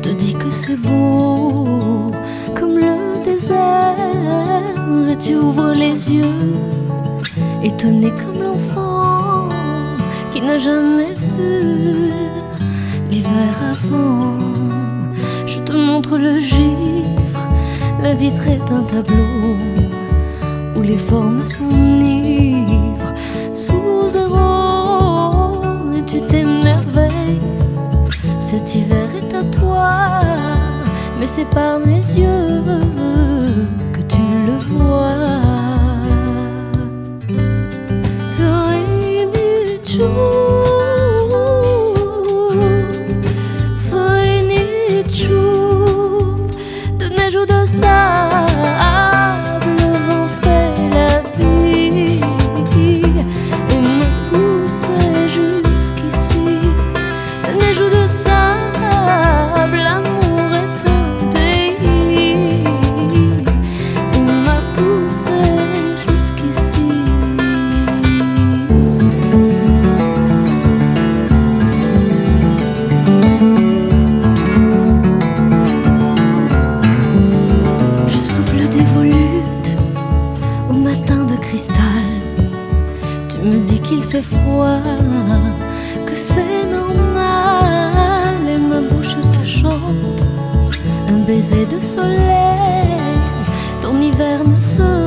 te dis que c'est beau comme le désert, et tu ouvres les yeux, étonné comme l'enfant qui n'a jamais vu l'hiver avant. Je te montre le givre, la vitre est un tableau où les formes s'enivrent sous zéro, et tu t'émerveilles. Cet hiver est à toi, mais c'est par mes yeux que tu le vois. The rain it tchou, the rain it tchou, de neige ou de sable, le vent fait la vie et me poussait jusqu'ici. De neige ou de sable, l'amour est un pays et m'a poussé jusqu'ici. Je souffle des volutes au matin de cristal. Tu me dis qu'il fait froid, que c'est normal, et ma bouche te chante un baiser de soleil. Ton hiver ne se